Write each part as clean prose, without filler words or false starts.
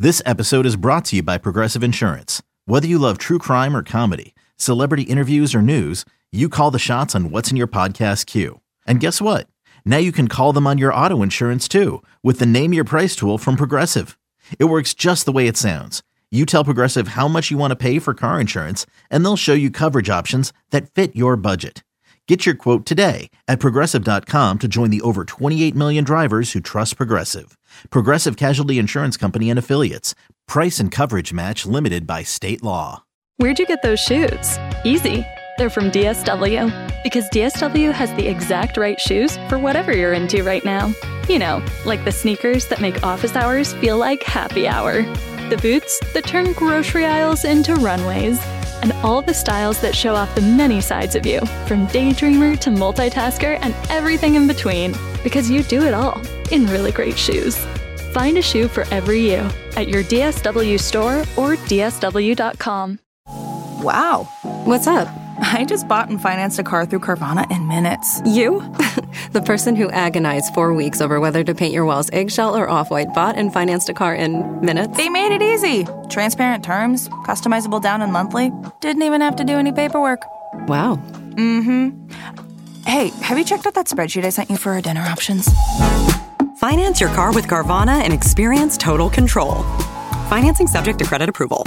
This episode is brought to you by Progressive Insurance. Whether you love true crime or comedy, celebrity interviews or news, you call the shots on what's in your podcast queue. And guess what? Now you can call them on your auto insurance too with the Name Your Price tool from Progressive. It works just the way it sounds. You tell Progressive how much you want to pay for car insurance, and they'll show you coverage options that fit your budget. Get your quote today at Progressive.com to join the over 28 million drivers who trust Progressive. Progressive Casualty Insurance Company and Affiliates. Price and coverage match limited by state law. Where'd you get those shoes? Easy. They're from DSW. Because DSW has the exact right shoes for whatever you're into right now. You know, like the sneakers that make office hours feel like happy hour. The boots that turn grocery aisles into runways. And all the styles that show off the many sides of you, from daydreamer to multitasker and everything in between. Because you do it all in really great shoes. Find a shoe for every you at your DSW store or DSW.com. Wow. What's up? I just bought and financed a car through Carvana in minutes. You? The person who agonized 4 weeks over whether to paint your walls eggshell or off-white bought and financed a car in minutes? They made it easy. Transparent terms, customizable down and monthly. Didn't even have to do any paperwork. Wow. Mm-hmm. Hey, have you checked out that spreadsheet I sent you for our dinner options? Finance your car with Carvana and experience total control. Financing subject to credit approval.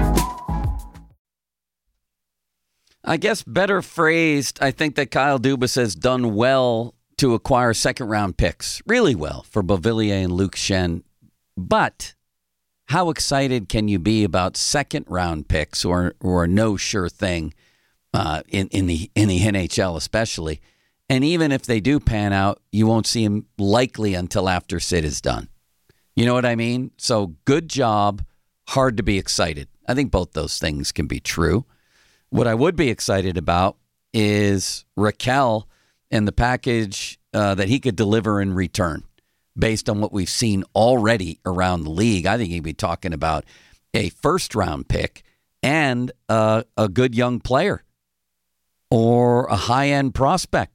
I guess better phrased, I think that Kyle Dubas has done well to acquire second-round picks. Really well for Beauvillier and Luke Shen. But how excited can you be about second-round picks or no sure thing in the NHL especially? And even if they do pan out, you won't see him likely until after Sid is done. You know what I mean? So good job. Hard to be excited. I think both those things can be true. What I would be excited about is Raquel and the package that he could deliver in return based on what we've seen already around the league. I think he'd be talking about a first-round pick and a good young player or a high-end prospect.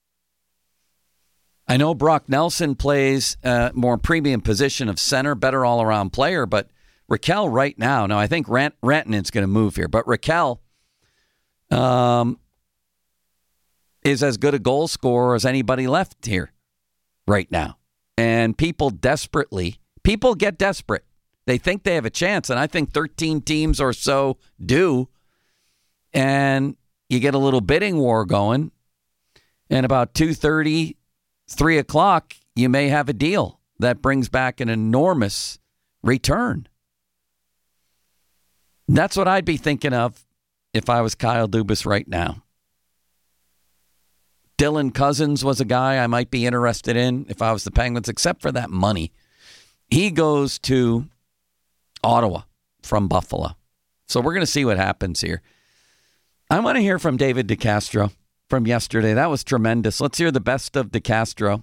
I know Brock Nelson plays a more premium position of center, better all-around player, but Raquel right now, I think Rantanen's going to move here, but Raquel is as good a goal scorer as anybody left here right now. And people get desperate. They think they have a chance, and I think 13 teams or so do. And you get a little bidding war going, and about 2:30, 3 o'clock, you may have a deal that brings back an enormous return. That's what I'd be thinking of if I was Kyle Dubas right now. Dylan Cousins was a guy I might be interested in if I was the Penguins, except for that money. He goes to Ottawa from Buffalo. So we're going to see what happens here. I want to hear from David DeCastro from yesterday. That was tremendous. Let's hear the best of DeCastro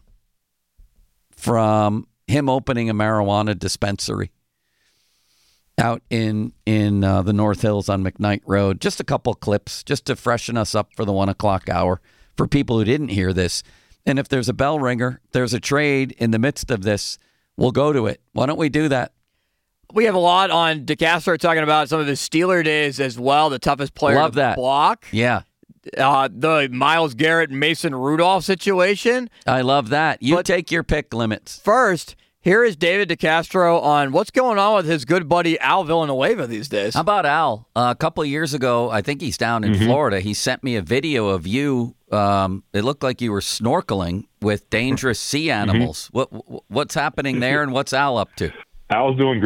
from him opening a marijuana dispensary out in the North Hills on McKnight Road. Just a couple clips just to freshen us up for the 1 o'clock hour for people who didn't hear this. And if there's a bell ringer, there's a trade in the midst of this, we'll go to it. Why don't we do that? We have a lot on DeCastro talking about some of the Steeler days as well, the toughest player Love to that. block. Yeah. The Myles Garrett, Mason Rudolph situation. I love that. You take your pick limits. First, here is David DeCastro on what's going on with his good buddy Al Villanueva these days. How about Al? A couple of years ago, I think he's down in Florida. He sent me a video of you. It looked like you were snorkeling with dangerous sea animals. What's happening there, and what's Al up to? Al's took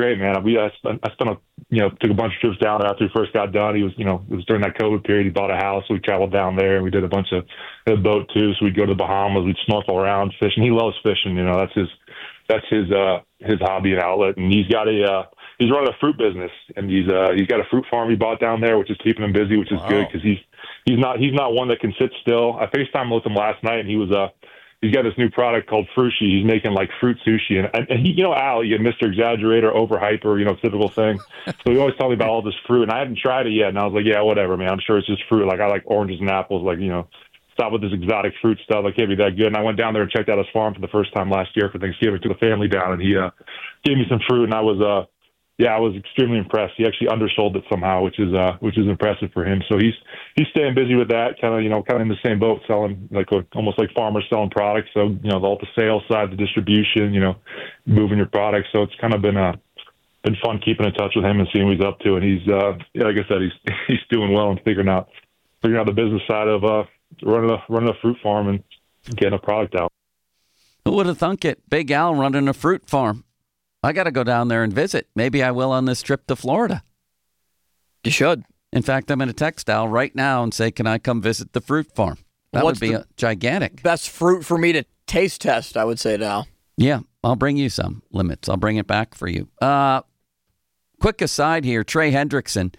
a bunch of trips down there after he first got done. He was, it was during that COVID period. He bought a house. We traveled down there, and we did a bunch of a boat too. So we'd go to the Bahamas. We'd snorkel around fishing. He loves fishing. That's his hobby and outlet. And he's running a fruit business, and he's got a fruit farm he bought down there, which is keeping him busy, which is good because he's not one that can sit still. I FaceTimed with him last night, and he was he's got this new product called Frushi. He's making like fruit sushi, and he, Al, you Mr. Exaggerator, overhyper, typical thing. So he always told me about all this fruit, and I hadn't tried it yet. And I was like, yeah, whatever, man. I'm sure it's just fruit. Like I like oranges and apples. Like stop with this exotic fruit stuff. It can't be that good. And I went down there and checked out his farm for the first time last year for Thanksgiving. Took the family down, and he gave me some fruit, and I was I was extremely impressed. He actually undersold it somehow, which is impressive for him. So he's staying busy with that, kind of in the same boat, selling almost like farmers selling products. So all the sales side, the distribution, moving your products. So it's kind of been fun keeping in touch with him and seeing what he's up to. And he's like I said, he's doing well and figuring out the business side of running a fruit farm and getting a product out. Who would have thunk it? Big Al running a fruit farm. I got to go down there and visit. Maybe I will on this trip to Florida. You should. In fact, I'm going to text Al right now and say, can I come visit the fruit farm? That would be gigantic. Best fruit for me to taste test, I would say now. Yeah, I'll bring you some limits. I'll bring it back for you. Quick aside here, Trey Hendrickson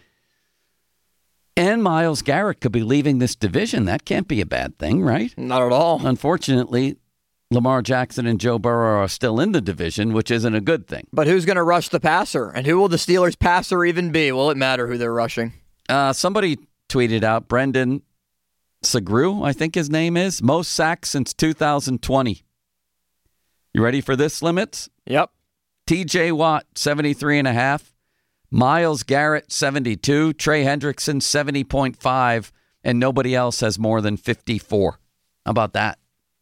and Myles Garrett could be leaving this division. That can't be a bad thing, right? Not at all. Unfortunately, Lamar Jackson and Joe Burrow are still in the division, which isn't a good thing. But who's going to rush the passer? And who will the Steelers' passer even be? Will it matter who they're rushing? Somebody tweeted out, Brendan Segru, I think his name is, most sacks since 2020. You ready for this, Limits? Yep. TJ Watt, 73.5. Myles Garrett, 72. Trey Hendrickson, 70.5. And nobody else has more than 54. How about that?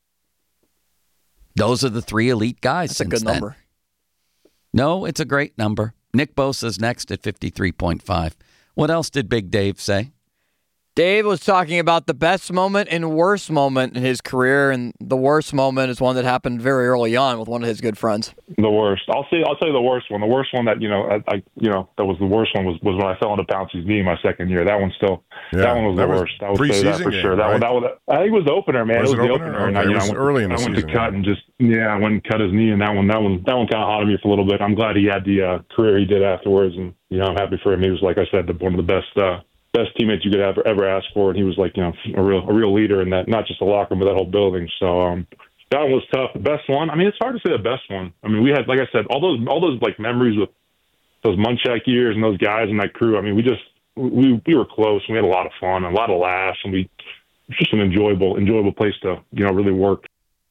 Those are the three elite guys. That's a good number. No, it's a great number. Nick Bosa's next at 53.5. What else did Big Dave say? Dave was talking about the best moment and worst moment in his career, and the worst moment is one that happened very early on with one of his good friends. The worst. I'll tell you the worst one. The worst one that that was the worst one was when I fell into Pouncey's knee my second year. That one was the worst. I would say that for sure. That one. I think it was the opener, man. Was it was the opener. Okay. And it was early in the season. I went to cut and I went and cut his knee, and that one kind of haunted me for a little bit. I'm glad he had the career he did afterwards, and I'm happy for him. He was, like I said, one of the best teammates you could ever ask for, and he was a real leader in that, not just the locker room, but that whole building. So that one was tough. The best one, it's hard to say the best one. We had, like I said, all those memories with those Munchak years and those guys and that crew. We were close. And we had a lot of fun, a lot of laughs, and it was just an enjoyable place to really work.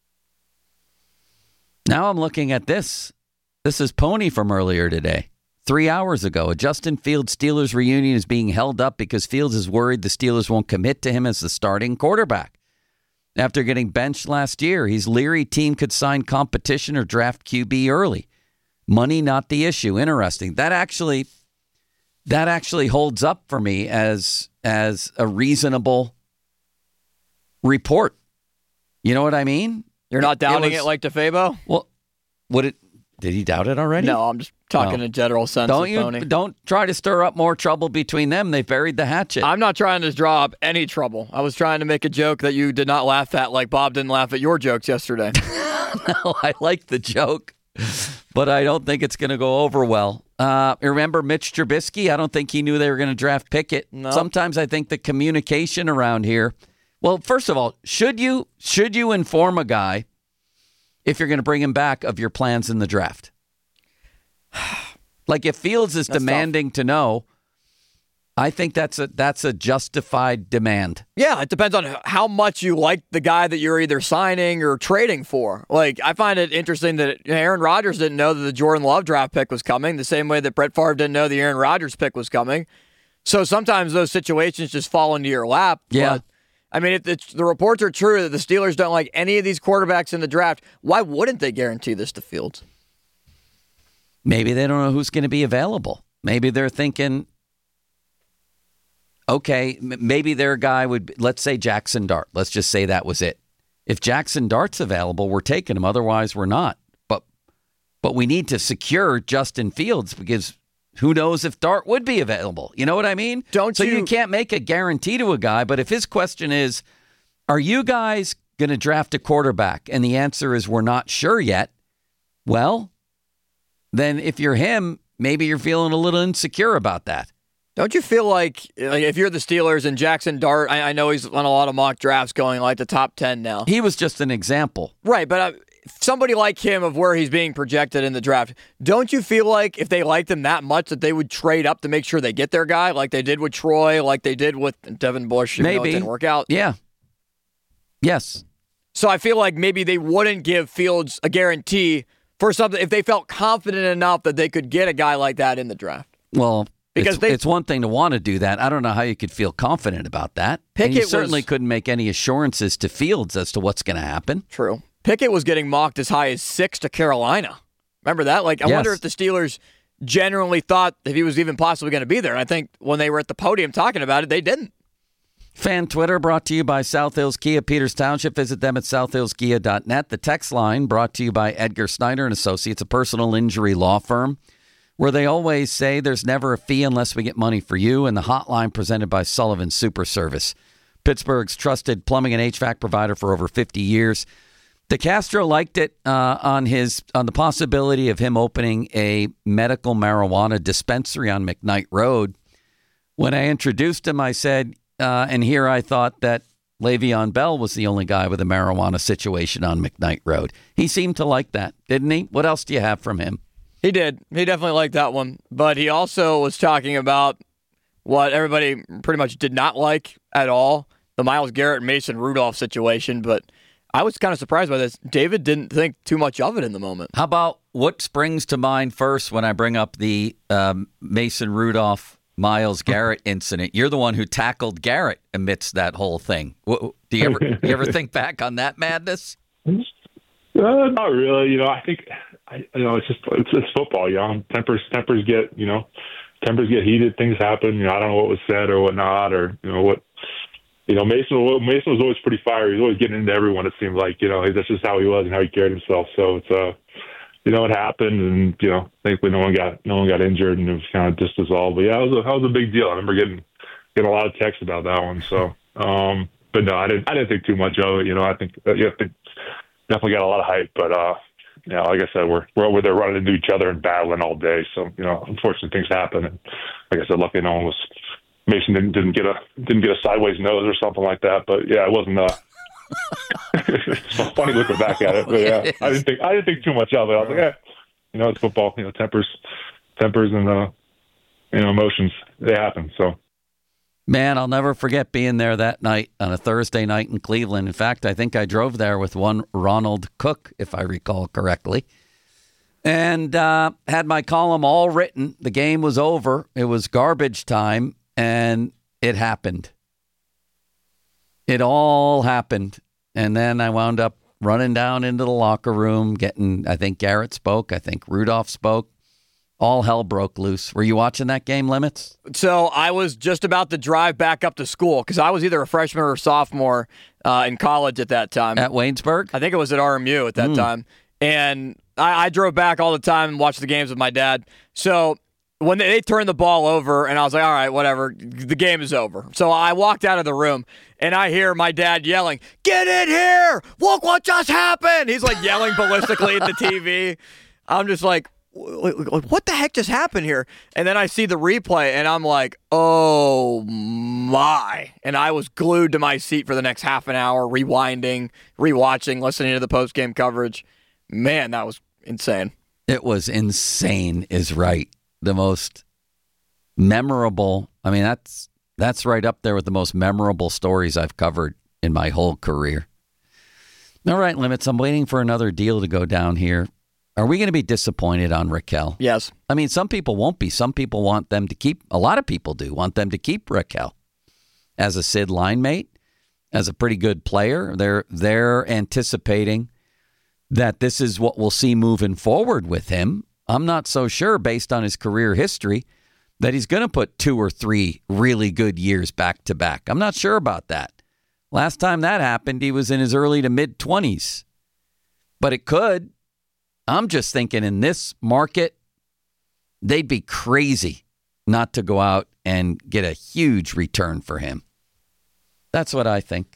Now I'm looking at this. This is Pony from earlier today. 3 hours ago, a Justin Fields Steelers reunion is being held up because Fields is worried the Steelers won't commit to him as the starting quarterback. After getting benched last year, he's leery team could sign competition or draft QB early. Money not the issue. Interesting. That actually holds up for me as a reasonable report. You know what I mean? You're not doubting it like DeFabo? Well, did he doubt it already? No, I'm just talking in general sense. Don't try to stir up more trouble between them. They've buried the hatchet. I'm not trying to draw up any trouble. I was trying to make a joke that you did not laugh at, like Bob didn't laugh at your jokes yesterday. No, I like the joke, but I don't think it's going to go over well. Remember Mitch Trubisky? I don't think he knew they were going to draft Pickett. No. Sometimes I think the communication around here. Well, first of all, should you inform a guy if you're going to bring him back of your plans in the draft? Like if Fields is demanding to know, I think that's a justified demand. Yeah, it depends on how much you like the guy that you're either signing or trading for. Like, I find it interesting that Aaron Rodgers didn't know that the Jordan Love draft pick was coming, the same way that Brett Favre didn't know the Aaron Rodgers pick was coming. So sometimes those situations just fall into your lap. Yeah. But, if the reports are true that the Steelers don't like any of these quarterbacks in the draft, why wouldn't they guarantee this to Fields? Maybe they don't know who's going to be available. Maybe they're thinking, okay, maybe their guy would, let's say Jackson Dart. Let's just say that was it. If Jackson Dart's available, we're taking him. Otherwise, we're not. But we need to secure Justin Fields because who knows if Dart would be available. You know what I mean? You can't make a guarantee to a guy. But if his question is, are you guys going to draft a quarterback? And the answer is we're not sure yet. Well, then if you're him, maybe you're feeling a little insecure about that. Don't you feel like if you're the Steelers and Jackson Dart, I know he's on a lot of mock drafts going like the top 10 now. He was just an example. Right, but somebody like him of where he's being projected in the draft, don't you feel like if they liked him that much that they would trade up to make sure they get their guy like they did with Troy, like they did with Devin Bush? Maybe. It didn't work out. Yeah. Yes. So I feel like maybe they wouldn't give Fields a guarantee for something if they felt confident enough that they could get a guy like that in the draft. Well, because it's one thing to want to do that. I don't know how you could feel confident about that. And you certainly couldn't make any assurances to Fields as to what's going to happen. True. Pickett was getting mocked as high as 6 to Carolina. Remember that? Like, I wonder if the Steelers genuinely thought if he was even possibly going to be there. And I think when they were at the podium talking about it, they didn't. Fan Twitter brought to you by South Hills Kia, Peters Township. Visit them at southhillskia.net. The text line brought to you by Edgar Snyder and Associates, a personal injury law firm, where they always say there's never a fee unless we get money for you, and the hotline presented by Sullivan Super Service, Pittsburgh's trusted plumbing and HVAC provider for over 50 years. DeCastro liked it on the possibility of him opening a medical marijuana dispensary on McKnight Road. When I introduced him, I said, and here I thought that Le'Veon Bell was the only guy with a marijuana situation on McKnight Road. He seemed to like that, didn't he? What else do you have from him? He did. He definitely liked that one. But he also was talking about what everybody pretty much did not like at all, the Myles Garrett and Mason Rudolph situation. But I was kind of surprised by this. David didn't think too much of it in the moment. How about what springs to mind first when I bring up the Mason Rudolph, Myles Garrett incident? You're the one who tackled Garrett amidst that whole thing. Do you ever think back on that madness? Not really. I think it's football. Tempers get heated. Things happen. I don't know what was said or whatnot, or what. Mason was always pretty fiery. He was always getting into everyone. It seemed like that's just how he was and how he carried himself. So it's it happened, and thankfully no one got injured, and it was kind of just dissolved. But yeah, that was a big deal. I remember getting a lot of texts about that one. So, but no, I didn't think too much of it. I think definitely got a lot of hype, but like I said, we're over there running into each other and battling all day. So unfortunately things happen, and like I said, luckily no one was. Mason didn't get a sideways nose or something like that. But yeah, it wasn't. It's funny looking back at it, but yeah, I didn't think too much of it. I was like, it's football. Tempers and emotions, they happen. So. Man, I'll never forget being there that night on a Thursday night in Cleveland. In fact, I think I drove there with one Ronald Cook, if I recall correctly, and had my column all written. The game was over. It was garbage time, and it happened. It all happened. And then I wound up running down into the locker room, I think Garrett spoke. I think Rudolph spoke. All hell broke loose. Were you watching that game, Limits? So I was just about to drive back up to school because I was either a freshman or a sophomore in college at that time. At Waynesburg? I think it was at RMU at that time. And I drove back all the time and watched the games with my dad. So when they turned the ball over, and I was like, all right, whatever, the game is over. So I walked out of the room, and I hear my dad yelling, "Get in here! Look what just happened!" He's like yelling ballistically at the TV. I'm just like, what the heck just happened here? And then I see the replay, and I'm like, oh my. And I was glued to my seat for the next half an hour, rewinding, rewatching, listening to the post-game coverage. Man, that was insane. It was insane is right. The most memorable, I mean, that's right up there with the most memorable stories I've covered in my whole career. All right, Limits, I'm waiting for another deal to go down here. Are we going to be disappointed on Raquel? Yes. I mean, some people won't be. Some people want them to keep, a lot of people do want them to keep Raquel as a Sid line mate, as a pretty good player. They're anticipating that this is what we'll see moving forward with him. I'm not so sure, based on his career history, that he's going to put 2 or 3 really good years back to back. I'm not sure about that. Last time that happened, he was in his early to mid-20s. But it could. I'm just thinking in this market, they'd be crazy not to go out and get a huge return for him. That's what I think.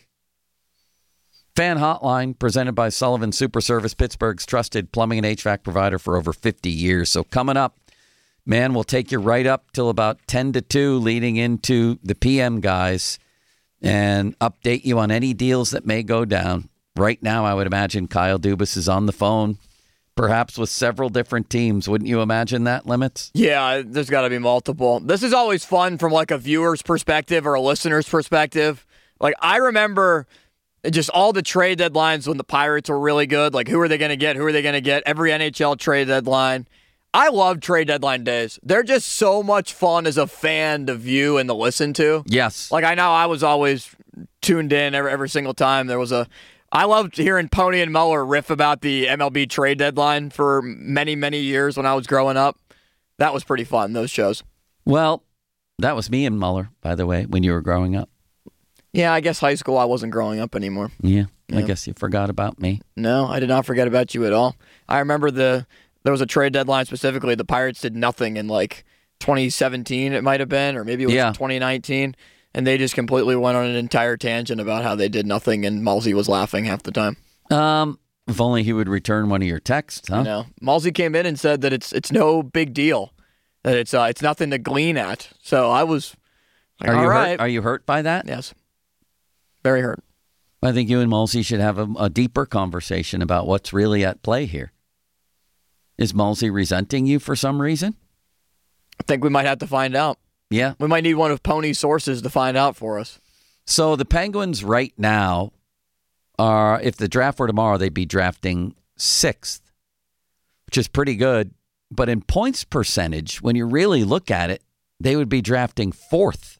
Fan Hotline, presented by Sullivan Super Service, Pittsburgh's trusted plumbing and HVAC provider for over 50 years. So coming up, man, we'll take you right up till about 10 to 2 leading into the PM, guys, and update you on any deals that may go down. Right now, I would imagine Kyle Dubas is on the phone, perhaps with several different teams. Wouldn't you imagine that, Limits? Yeah, there's got to be multiple. This is always fun from like a viewer's perspective or a listener's perspective. Like, I remember just all the trade deadlines when the Pirates were really good. Like, who are they going to get? Who are they going to get? Every NHL trade deadline. I love trade deadline days. They're just so much fun as a fan to view and to listen to. Yes. Like, I know I was always tuned in every single time. I loved hearing Pony and Muller riff about the MLB trade deadline for many, many years when I was growing up. That was pretty fun, those shows. Well, that was me and Muller, by the way, when you were growing up. Yeah, I guess high school I wasn't growing up anymore. Yeah, I guess you forgot about me. No, I did not forget about you at all. I remember there was a trade deadline specifically. The Pirates did nothing in like 2017, it might have been, or maybe it was 2019, and they just completely went on an entire tangent about how they did nothing, and Malsey was laughing half the time. If only he would return one of your texts, huh? I know. Malsey came in and said that it's no big deal, that it's nothing to glean at. So I was like, all right. Are you hurt by that? Yes. Very hurt. I think you and Malsey should have a deeper conversation about what's really at play here. Is Malsey resenting you for some reason? I think we might have to find out. Yeah. We might need one of Pony's sources to find out for us. So the Penguins right now are, if the draft were tomorrow, they'd be drafting 6th, which is pretty good. But in points percentage, when you really look at it, they would be drafting 4th,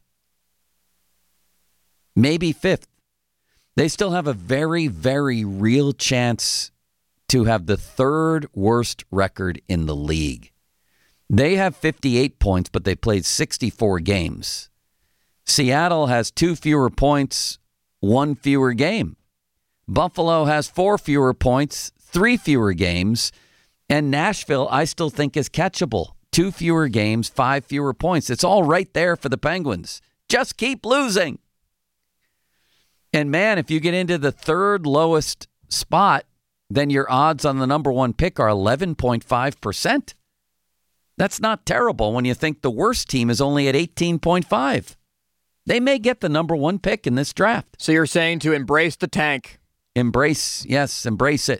maybe 5th. They still have a very, very real chance to have the 3rd worst record in the league. They have 58 points, but they played 64 games. Seattle has 2 fewer points, 1 fewer game. Buffalo has 4 fewer points, 3 fewer games. And Nashville, I still think, is catchable. 2 fewer games, 5 fewer points. It's all right there for the Penguins. Just keep losing. And man, if you get into the 3rd lowest spot, then your odds on the number 1 pick are 11.5%. That's not terrible when you think the worst team is only at 18.5. They may get the number 1 pick in this draft. So you're saying to embrace the tank. Embrace it.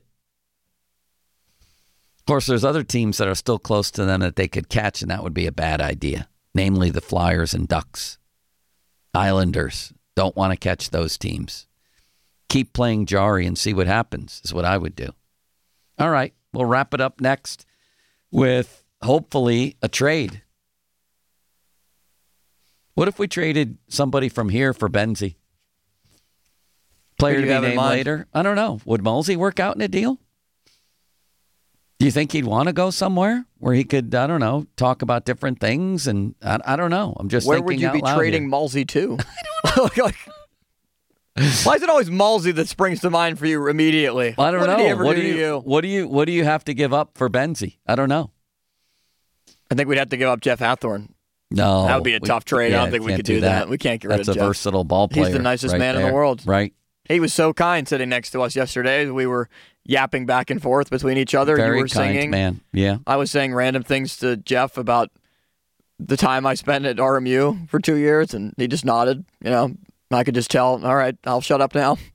Of course, there's other teams that are still close to them that they could catch, and that would be a bad idea, namely the Flyers and Ducks. Islanders don't want to catch those teams. Keep playing Jari and see what happens is what I would do. All right, we'll wrap it up next with hopefully a trade. What if we traded somebody from here for Benzie? Player to be named later? I don't know. Would Malsey work out in a deal? Do you think he'd want to go somewhere where he could, I don't know, talk about different things? And I don't know. I'm just thinking out loud. Where would you be trading Malsey to? I don't know. Why is it always Malsey that springs to mind for you immediately? I don't know. What did he ever do to you? What do you have to give up for Benzie? I don't know. I think we'd have to give up Jeff Hathorn. No. That would be a tough trade. I don't think we could do that. We can't get rid of Jeff. That's a versatile ball player. He's the nicest right man there. in the world. Right. He was so kind sitting next to us yesterday. We were yapping back and forth between each other. Very you were kind singing. Man. Yeah. I was saying random things to Jeff about the time I spent at RMU for 2 years, and he just nodded. You know, I could just tell, all right, I'll shut up now.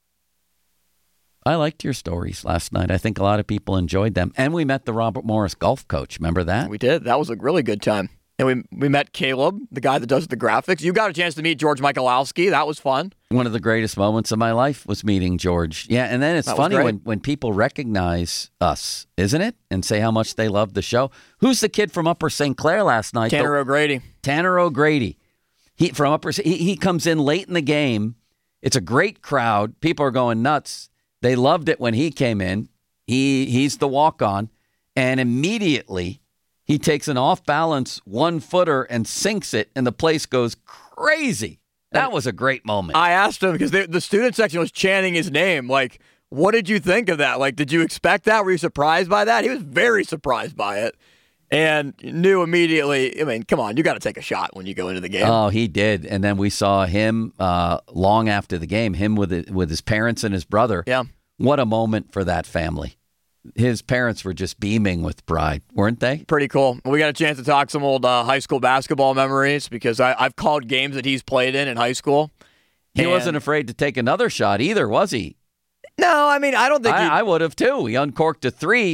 I liked your stories last night. I think a lot of people enjoyed them. And we met the Robert Morris golf coach. Remember that? We did. That was a really good time. And we met Caleb, the guy that does the graphics. You got a chance to meet George Michalowski. That was fun. One of the greatest moments of my life was meeting George. Yeah, and then it's funny when people recognize us, isn't it? And say how much they love the show. Who's the kid from Upper St. Clair last night? Tanner O'Grady. Tanner O'Grady. He comes in late in the game. It's a great crowd. People are going nuts. They loved it when he came in. He's the walk-on. And immediately he takes an off-balance 1-footer and sinks it, and the place goes crazy. That was a great moment. I asked him because the student section was chanting his name. Like, what did you think of that? Like, did you expect that? Were you surprised by that? He was very surprised by it and knew immediately. I mean, come on, you got to take a shot when you go into the game. Oh, he did. And then we saw him long after the game, him with his parents and his brother. Yeah. What a moment for that family. His parents were just beaming with pride, weren't they? Pretty cool. We got a chance to talk some old high school basketball memories because I've called games that he's played in high school. He wasn't afraid to take another shot either, was he? No, I mean, I don't think I would have too. He uncorked a 3,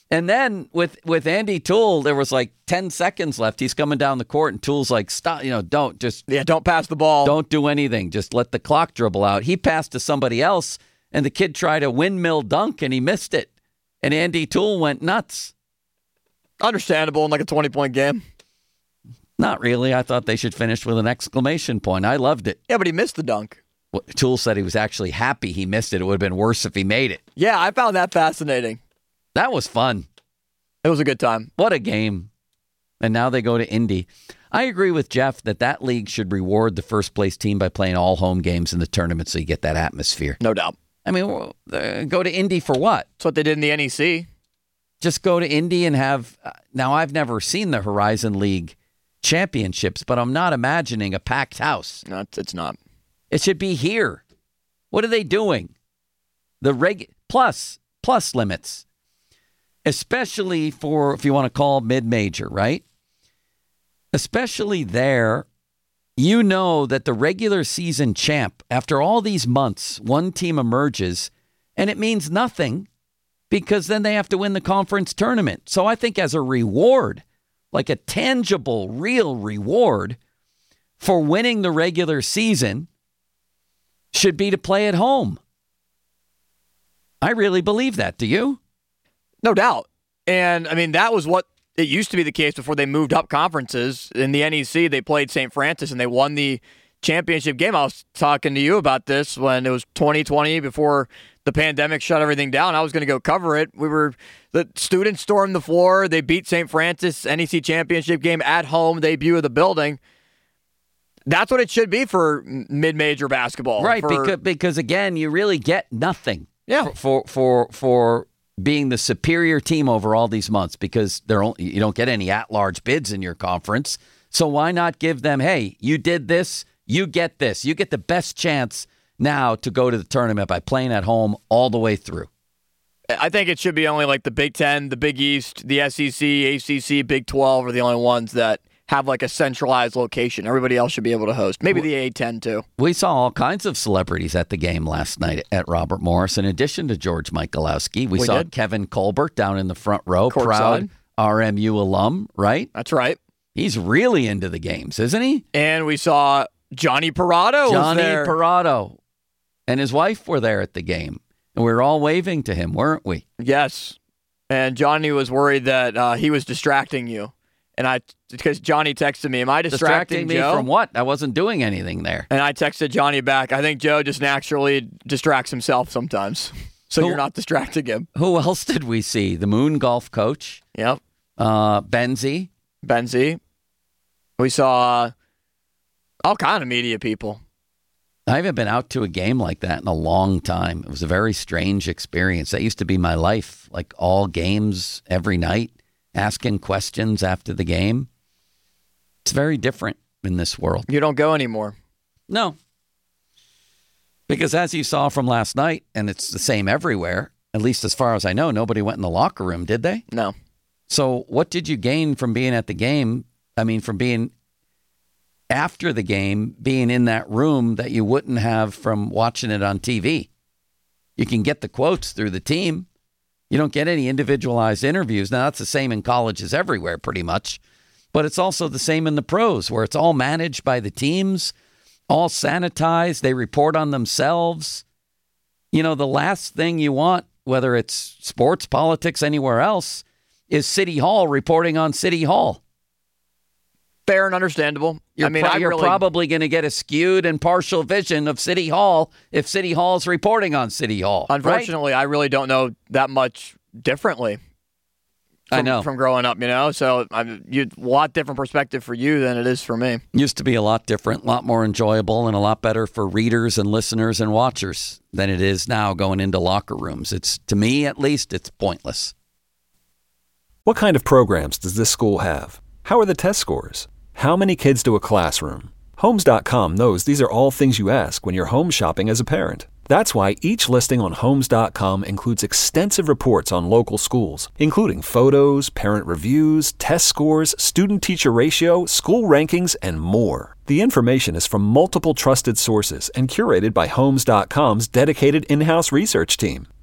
And then with Andy Toole, there was like 10 seconds left. He's coming down the court, and Toole's like, stop, don't pass the ball. Don't do anything. Just let the clock dribble out. He passed to somebody else, and the kid tried a windmill dunk, and he missed it. And Andy Toole went nuts. Understandable in like a 20-point game. Not really. I thought they should finish with an exclamation point. I loved it. Yeah, but he missed the dunk. Well, Toole said he was actually happy he missed it. It would have been worse if he made it. Yeah, I found that fascinating. That was fun. It was a good time. What a game. And now they go to Indy. I agree with Jeff that league should reward the first place team by playing all home games in the tournament so you get that atmosphere. No doubt. I mean, go to Indy for what? That's what they did in the NEC. Just go to Indy and have... Now, I've never seen the Horizon League championships, but I'm not imagining a packed house. No, it's not. It should be here. What are they doing? The plus limits. Especially for, if you want to call mid-major, right? Especially there, you know that the regular season champ, after all these months, one team emerges, and it means nothing because then they have to win the conference tournament. So I think as a reward, like a tangible, real reward for winning the regular season should be to play at home. I really believe that. Do you? No doubt. And, I mean, that was what it used to be the case before they moved up conferences. In the NEC, they played St. Francis, and they won the championship game. I was talking to you about this when it was 2020, before the pandemic shut everything down. I was going to go cover it. The students stormed the floor. They beat St. Francis, NEC championship game at home, debut of the building. That's what it should be for mid-major basketball. Right, because again, you really get nothing for being the superior team over all these months, because you don't get any at-large bids in your conference. So why not give them, hey, you did this, you get this. You get the best chance now to go to the tournament by playing at home all the way through. I think it should be only like the Big Ten, the Big East, the SEC, ACC, Big 12 are the only ones that have like a centralized location. Everybody else should be able to host. Maybe the A-10 too. We saw all kinds of celebrities at the game last night at Robert Morris. In addition to George Michalowski, we saw Kevin Colbert down in the front row, proud RMU alum, right? That's right. He's really into the games, isn't he? And we saw Johnny Parado. Johnny Parado and his wife were there at the game. And we were all waving to him, weren't we? Yes. And Johnny was worried that he was distracting you. And because Johnny texted me, am I distracting me Joe? From what? I wasn't doing anything there. And I texted Johnny back, I think Joe just naturally distracts himself sometimes. So you're not distracting him. Who else did we see? The Moon golf coach. Yep. Benzie. We saw all kind of media people. I haven't been out to a game like that in a long time. It was a very strange experience. That used to be my life, like all games every night, asking questions after the game. It's very different in this world. You don't go anymore. No. Because as you saw from last night, and it's the same everywhere, at least as far as I know, nobody went in the locker room, did they? No. So what did you gain from being at the game? I mean, from being after the game, being in that room that you wouldn't have from watching it on TV. You can get the quotes through the team. You don't get any individualized interviews. Now, that's the same in colleges everywhere, pretty much. But it's also the same in the pros, where it's all managed by the teams, all sanitized. They report on themselves. You know, the last thing you want, whether it's sports, politics, anywhere else, is City Hall reporting on City Hall. Fair and understandable. You're probably going to get a skewed and partial vision of City Hall if City Hall's reporting on City Hall. Unfortunately, right? I really don't know that much differently. From growing up, so a lot different perspective for you than it is for me. Used to be a lot different, a lot more enjoyable, and a lot better for readers and listeners and watchers than it is now going into locker rooms. It's, to me at least, it's pointless. What kind of programs does this school have? How are the test scores? How many kids do a classroom? Homes.com knows these are all things you ask when you're home shopping as a parent. That's why each listing on Homes.com includes extensive reports on local schools, including photos, parent reviews, test scores, student-teacher ratio, school rankings, and more. The information is from multiple trusted sources and curated by Homes.com's dedicated in-house research team.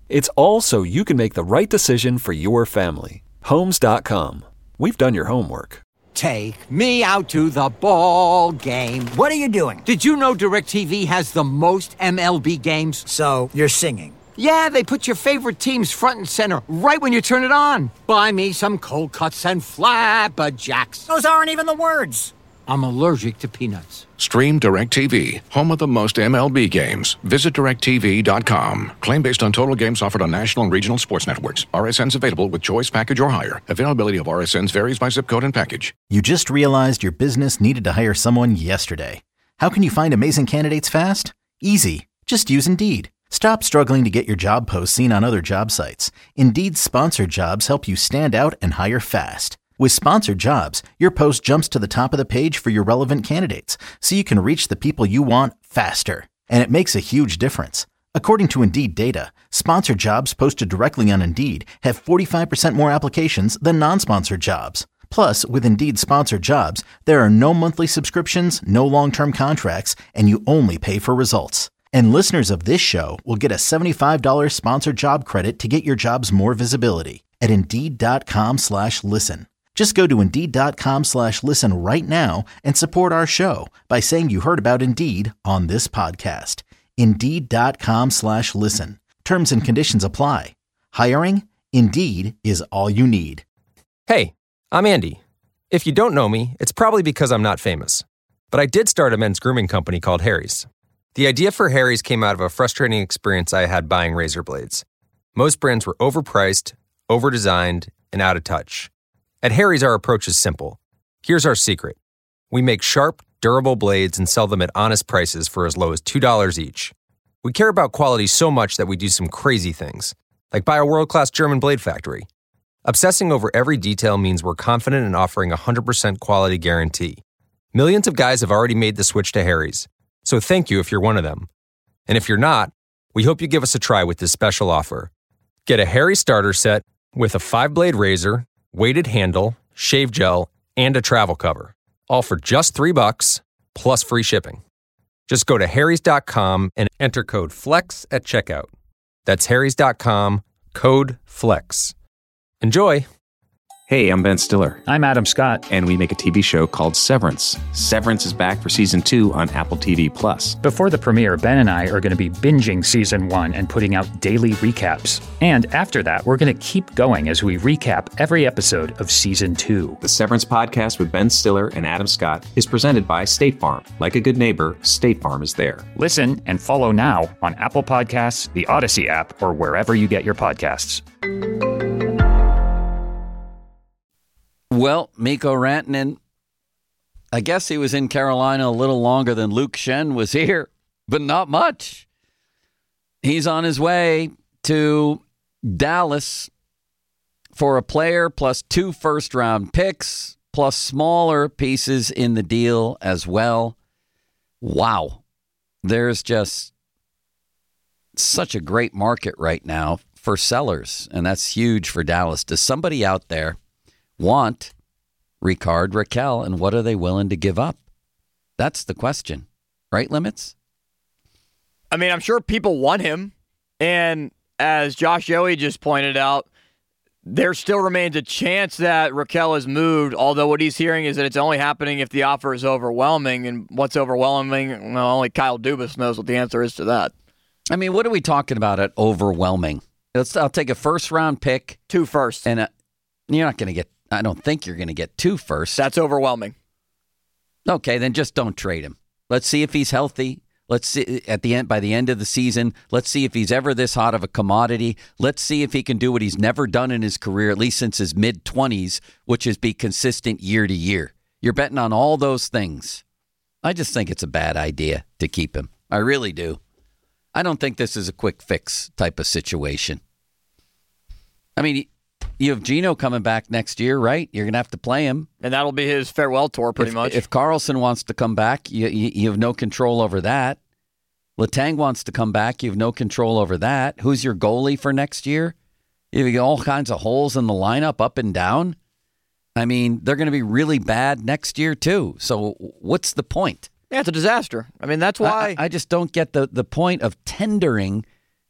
It's all so you can make the right decision for your family. Homes.com. We've done your homework. Take me out to the ball game. What are you doing? Did you know DirecTV has the most MLB games? So, you're singing. Yeah, they put your favorite teams front and center right when you turn it on. Buy me some cold cuts and flapjacks. Those aren't even the words. I'm allergic to peanuts. Stream DirecTV, home of the most MLB games. Visit DirecTV.com. Claim based on total games offered on national and regional sports networks. RSNs available with choice package or higher. Availability of RSNs varies by zip code and package. You just realized your business needed to hire someone yesterday. How can you find amazing candidates fast? Easy. Just use Indeed. Stop struggling to get your job posts seen on other job sites. Indeed's sponsored jobs help you stand out and hire fast. With sponsored jobs, your post jumps to the top of the page for your relevant candidates, so you can reach the people you want faster. And it makes a huge difference. According to Indeed data, sponsored jobs posted directly on Indeed have 45% more applications than non-sponsored jobs. Plus, with Indeed sponsored jobs, there are no monthly subscriptions, no long-term contracts, and you only pay for results. And listeners of this show will get a $75 sponsored job credit to get your jobs more visibility at Indeed.com/listen. Just go to Indeed.com/listen right now and support our show by saying you heard about Indeed on this podcast. Indeed.com/listen. Terms and conditions apply. Hiring? Indeed is all you need. Hey, I'm Andy. If you don't know me, it's probably because I'm not famous. But I did start a men's grooming company called Harry's. The idea for Harry's came out of a frustrating experience I had buying razor blades. Most brands were overpriced, overdesigned, and out of touch. At Harry's, our approach is simple. Here's our secret. We make sharp, durable blades and sell them at honest prices for as low as $2 each. We care about quality so much that we do some crazy things, like buy a world-class German blade factory. Obsessing over every detail means we're confident in offering a 100% quality guarantee. Millions of guys have already made the switch to Harry's, so thank you if you're one of them. And if you're not, we hope you give us a try with this special offer. Get a Harry's starter set with a 5-blade razor, weighted handle, shave gel, and a travel cover. All for just $3 plus free shipping. Just go to harrys.com and enter code FLEX at checkout. That's harrys.com, code FLEX. Enjoy! Hey, I'm Ben Stiller. I'm Adam Scott. And we make a TV show called Severance. Severance is back for Season 2 on Apple TV+. Before the premiere, Ben and I are going to be binging Season 1 and putting out daily recaps. And after that, we're going to keep going as we recap every episode of Season 2. The Severance podcast with Ben Stiller and Adam Scott is presented by State Farm. Like a good neighbor, State Farm is there. Listen and follow now on Apple Podcasts, the Odyssey app, or wherever you get your podcasts. Well, Mikko Rantanen, I guess he was in Carolina a little longer than Luke Schenn was here, but not much. He's on his way to Dallas for a player plus 2 first-round picks plus smaller pieces in the deal as well. Wow. There's just such a great market right now for sellers, and that's huge for Dallas. Does somebody out there want Rickard Rakell, and what are they willing to give up? That's the question, right, Limits? I mean, I'm sure people want him, and as Josh Yohe just pointed out, there still remains a chance that Rakell is moved, although what he's hearing is that it's only happening if the offer is overwhelming, and what's overwhelming, well, only Kyle Dubas knows what the answer is to that. I mean, what are we talking about at overwhelming? I'll take a first-round pick. 2 firsts. And you're not going to get, I don't think you're going to get 2 firsts. That's overwhelming. Okay, then just don't trade him. Let's see if he's healthy. Let's see by the end of the season. Let's see if he's ever this hot of a commodity. Let's see if he can do what he's never done in his career, at least since his mid-20s, which is be consistent year to year. You're betting on all those things. I just think it's a bad idea to keep him. I really do. I don't think this is a quick fix type of situation. I mean, you have Gino coming back next year, right? You're going to have to play him. And that'll be his farewell tour pretty much. If Carlson wants to come back, you have no control over that. Letang wants to come back. You have no control over that. Who's your goalie for next year? You've got all kinds of holes in the lineup up and down. I mean, they're going to be really bad next year too. So what's the point? Yeah, it's a disaster. I mean, that's why. I just don't get the point of tendering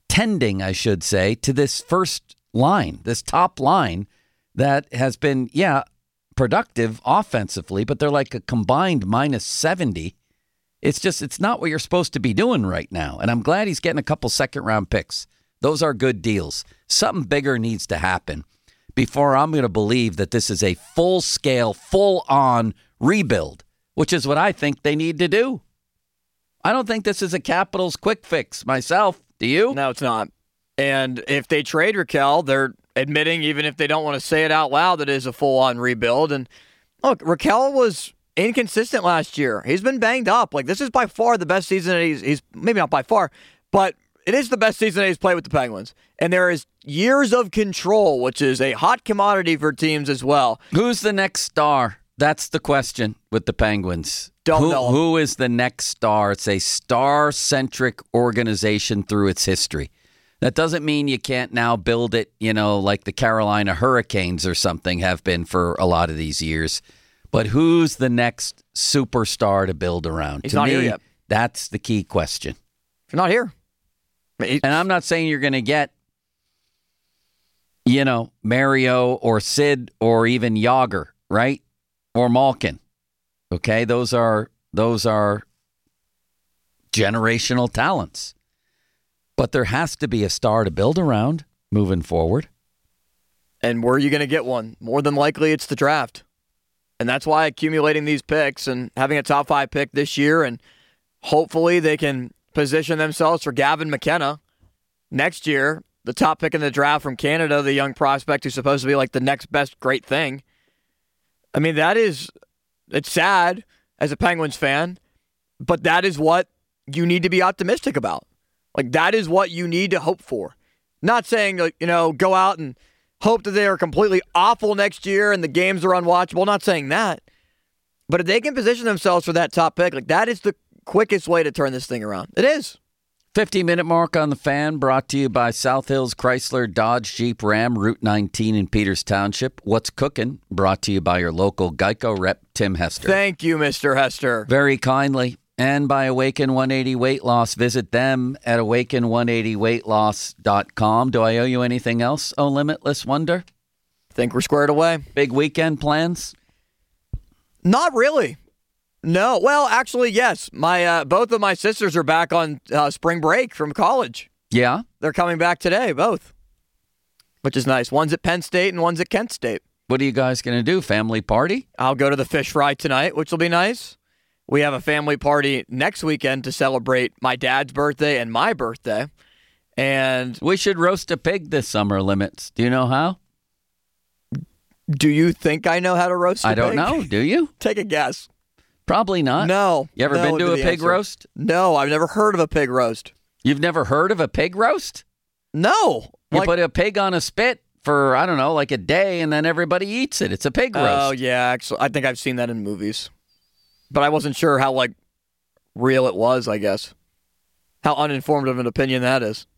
tending, I should say, to this first line, this top line that has been, productive offensively, but they're like a combined minus 70. It's not what you're supposed to be doing right now. And I'm glad he's getting a couple second-round picks. Those are good deals. Something bigger needs to happen before I'm going to believe that this is a full-scale, full-on rebuild, which is what I think they need to do. I don't think this is a Capitals quick fix myself. Do you? No, it's not. And if they trade Raquel, they're admitting, even if they don't want to say it out loud, that it is a full-on rebuild. And look, Raquel was inconsistent last year. He's been banged up. Like, this is by far the best season that he's maybe not by far, but it is the best season that he's played with the Penguins. And there is years of control, which is a hot commodity for teams as well. Who's the next star? That's the question with the Penguins. Don't know. Who is the next star? It's a star-centric organization through its history. That doesn't mean you can't now build it, like the Carolina Hurricanes or something have been for a lot of these years. But who's the next superstar to build around? He's not here yet. That's the key question. He's not here. And I'm not saying you're going to get, Mario or Sid or even Yager, right? Or Malkin. Okay, those are generational talents. But there has to be a star to build around moving forward. And where are you going to get one? More than likely, it's the draft. And that's why accumulating these picks and having a top 5 pick this year, and hopefully they can position themselves for Gavin McKenna next year, the top pick in the draft from Canada, the young prospect who's supposed to be like the next best great thing. I mean, it's sad as a Penguins fan, but that is what you need to be optimistic about. Like, that is what you need to hope for. Not saying, go out and hope that they are completely awful next year and the games are unwatchable. Not saying that. But if they can position themselves for that top pick, that is the quickest way to turn this thing around. It is. 50-minute mark on the Fan, brought to you by South Hills Chrysler Dodge Jeep Ram, Route 19 in Peters Township. What's Cooking, brought to you by your local Geico rep, Tim Hester. Thank you, Mr. Hester. Very kindly. And by Awaken 180 Weight Loss. Visit them at awaken180weightloss.com. Do I owe you anything else, Oh Limitless Wonder? Think we're squared away. Big weekend plans? Not really. No. Well, actually, yes. My both of my sisters are back on spring break from college. Yeah? They're coming back today, both, which is nice. One's at Penn State and one's at Kent State. What are you guys going to do? Family party? I'll go to the fish fry tonight, which will be nice. We have a family party next weekend to celebrate my dad's birthday and my birthday. And we should roast a pig this summer, Limits. Do you know how? Do you think I know how to roast a pig? I don't know. Do you? Take a guess. Probably not. No. You ever been to a pig roast? No, I've never heard of a pig roast. You've never heard of a pig roast? No. You put a pig on a spit for, I don't know, like a day, and then everybody eats it. It's a pig roast. Oh, yeah. Actually, I think I've seen that in movies. But I wasn't sure how, real it was, I guess. How uninformed of an opinion that is.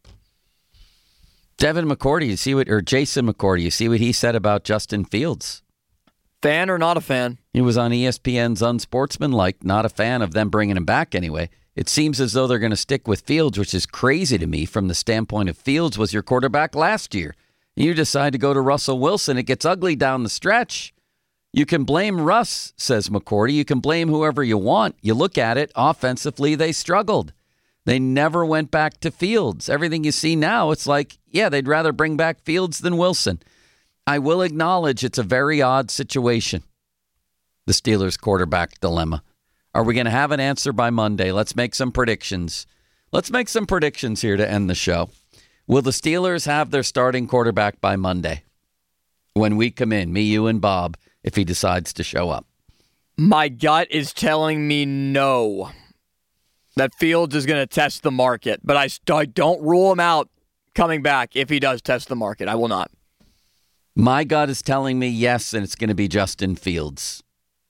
Devin McCourty, Jason McCourty, you see what he said about Justin Fields? Fan or not a fan? He was on ESPN's Unsportsmanlike, not a fan of them bringing him back anyway. It seems as though they're going to stick with Fields, which is crazy to me from the standpoint of Fields was your quarterback last year. You decide to go to Russell Wilson. It gets ugly down the stretch. You can blame Russ, says McCourty. You can blame whoever you want. You look at it, offensively, they struggled. They never went back to Fields. Everything you see now, it's like, yeah, they'd rather bring back Fields than Wilson. I will acknowledge it's a very odd situation, the Steelers' quarterback dilemma. Are we going to have an answer by Monday? Let's make some predictions. Let's make some predictions here to end the show. Will the Steelers have their starting quarterback by Monday? When we come in, me, you, and Bob, if he decides to show up. My gut is telling me no. That Fields is going to test the market. But I don't rule him out coming back if he does test the market. I will not. My gut is telling me yes, and it's going to be Justin Fields.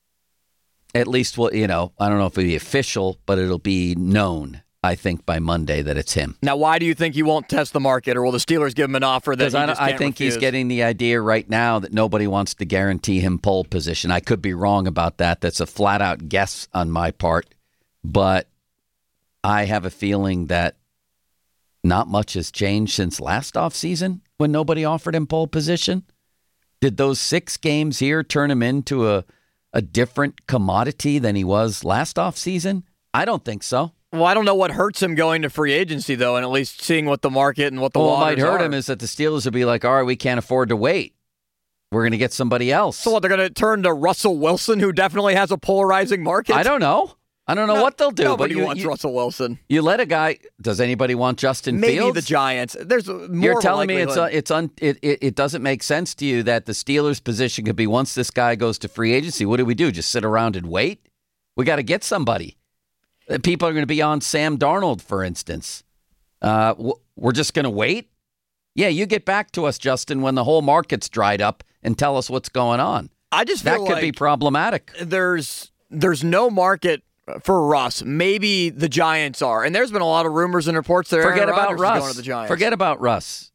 At least, I don't know if it'll be official, but it'll be known, I think, by Monday that it's him. Now, why do you think he won't test the market, or will the Steelers give him an offer that he just can't I think refuse? He's getting the idea right now that nobody wants to guarantee him pole position. I could be wrong about that. That's a flat-out guess on my part. But I have a feeling that not much has changed since last offseason when nobody offered him pole position? Did those 6 games here turn him into a different commodity than he was last offseason? I don't think so. Well, I don't know what hurts him going to free agency, though, and at least seeing what the market and what the waters what might hurt are. him is that the Steelers would be like, all right, we can't afford to wait. We're going to get somebody else. So what, they're going to turn to Russell Wilson, who definitely has a polarizing market? I don't know. What they'll do. Nobody but wants Russell Wilson. You let a guy. Does anybody want Justin Maybe Fields? the Giants. There's more. You're telling me likelihood. it doesn't make sense to you that the Steelers' position could be once this guy goes to free agency. What do? Just sit around and wait? We got to get somebody. People are going to be on Sam Darnold, for instance. We're just going to wait? Yeah, you get back to us, Justin, when the whole market's dried up and tell us what's going on. I just feel that could be problematic. There's no market for Russ. Maybe the Giants are. And there's been a lot of rumors and reports that Forget Aaron about Rodgers Russ. is going to the Giants. Forget about Russ.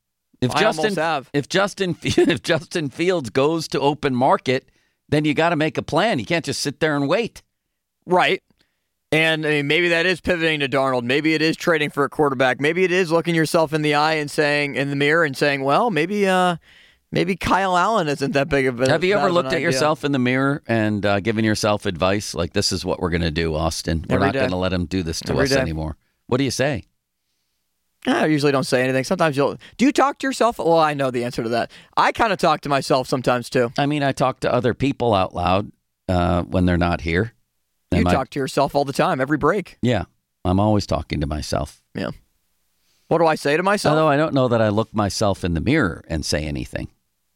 If Justin Fields goes to open market, then you got to make a plan. You can't just sit there and wait. Right. And I mean, maybe that is pivoting to Darnold. Maybe it is trading for a quarterback. Maybe it is looking yourself in the eye and saying, in the mirror and saying, well, maybe Kyle Allen isn't that big of a. Have you ever looked at yourself in the mirror and given yourself advice like, this is what we're going to do, Austin? We're not going to let him do this to us anymore. What do you say? I usually don't say anything. Sometimes do you talk to yourself? Well, I know the answer to that. I kind of talk to myself sometimes too. I mean, I talk to other people out loud when they're not here. You talk to yourself all the time, every break. Yeah, I'm always talking to myself. Yeah. What do I say to myself? Although I don't know that I look myself in the mirror and say anything.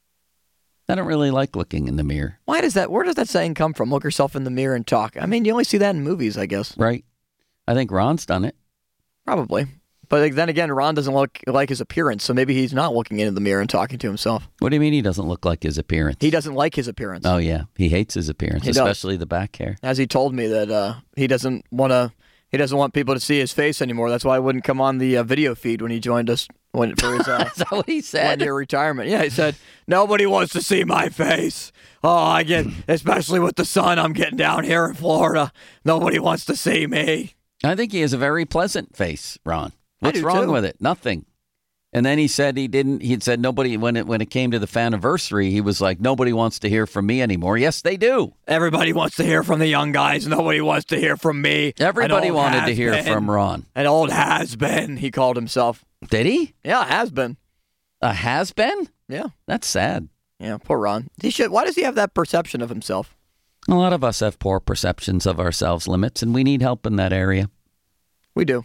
I don't really like looking in the mirror. Why does that? Where does that saying come from? Look yourself in the mirror and talk. I mean, you only see that in movies, I guess. Right. I think Ron's done it. Probably. But then again, Ron doesn't look like his appearance, so maybe he's not looking into the mirror and talking to himself. What do you mean he doesn't look like his appearance? He doesn't like his appearance. Oh, yeah. He hates his appearance, especially the back hair. As he told me that he doesn't want people to see his face anymore. That's why I wouldn't come on the video feed when he joined us for his Is that what he said? 1-year retirement. Yeah, he said, nobody wants to see my face. Oh, I get, especially with the sun I'm getting down here in Florida. Nobody wants to see me. I think he has a very pleasant face, Ron. What's wrong with it? Nothing. And then he said he'd said nobody, when it came to the Faniversary, he was like, nobody wants to hear from me anymore. Yes, they do. Everybody wants to hear from the young guys. Nobody wants to hear from me. Everybody wanted to hear from Ron. An old has-been, he called himself. Did he? Yeah, has-been. A has-been? Yeah. That's sad. Yeah, poor Ron. Why does he have that perception of himself? A lot of us have poor perceptions of ourselves, Limits, and we need help in that area. We do.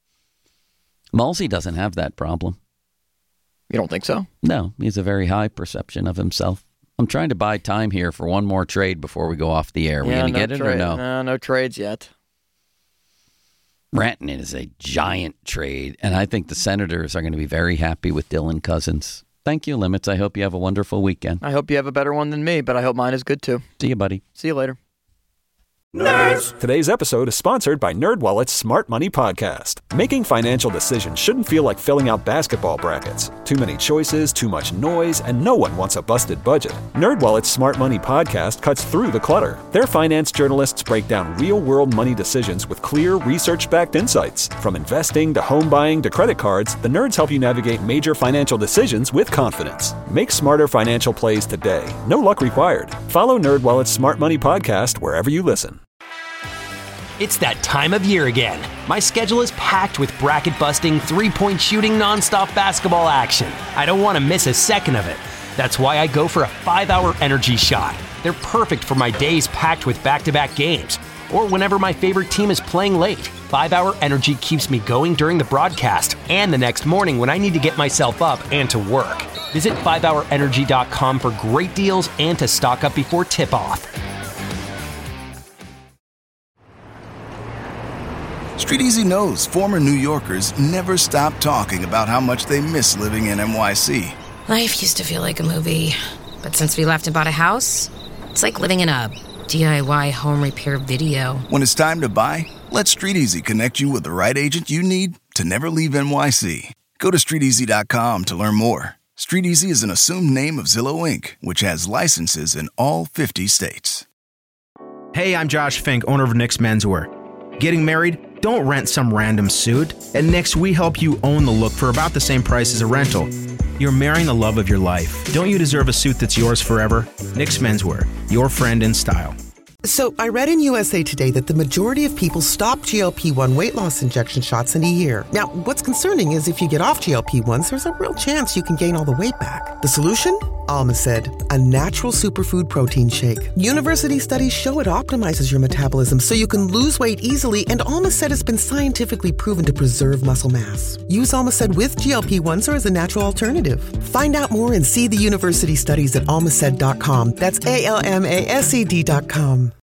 Mulsey doesn't have that problem. You don't think so? No, he has a very high perception of himself. I'm trying to buy time here for one more trade before we go off the air. Are we going to get it or no? No trades yet. Ranton is a giant trade, and I think the Senators are going to be very happy with Dylan Cousins. Thank you, Limits. I hope you have a wonderful weekend. I hope you have a better one than me, but I hope mine is good too. See you, buddy. See you later. Nerds! Today's episode is sponsored by NerdWallet's Smart Money Podcast. Making financial decisions shouldn't feel like filling out basketball brackets. Too many choices, too much noise, and no one wants a busted budget. NerdWallet's Smart Money Podcast cuts through the clutter. Their finance journalists break down real-world money decisions with clear, research-backed insights. From investing to home buying to credit cards, the nerds help you navigate major financial decisions with confidence. Make smarter financial plays today. No luck required. Follow NerdWallet's Smart Money Podcast wherever you listen. It's that time of year again. My schedule is packed with bracket-busting, three-point shooting, nonstop basketball action. I don't want to miss a second of it. That's why I go for a 5-hour energy shot. They're perfect for my days packed with back-to-back games, or whenever my favorite team is playing late. 5-hour energy keeps me going during the broadcast and the next morning when I need to get myself up and to work. Visit 5hourenergy.com for great deals and to stock up before tip-off. StreetEasy knows former New Yorkers never stop talking about how much they miss living in NYC. Life used to feel like a movie, but since we left and bought a house, it's like living in a DIY home repair video. When it's time to buy, let StreetEasy connect you with the right agent you need to never leave NYC. Go to StreetEasy.com to learn more. StreetEasy is an assumed name of Zillow Inc., which has licenses in all 50 states. Hey, I'm Josh Fink, owner of Nick's Menswear. Getting married? Don't rent some random suit. At Knix, we help you own the look for about the same price as a rental. You're marrying the love of your life. Don't you deserve a suit that's yours forever? Knix Menswear, your friend in style. So I read in USA Today that the majority of people stop GLP-1 weight loss injection shots in a year. Now, what's concerning is if you get off GLP-1s, there's a real chance you can gain all the weight back. The solution? Almacid, a natural superfood protein shake. University studies show it optimizes your metabolism so you can lose weight easily, and Almacid has been scientifically proven to preserve muscle mass. Use Almacid with GLP-1s or as a natural alternative. Find out more and see the university studies at almacid.com. That's ALMASED.com.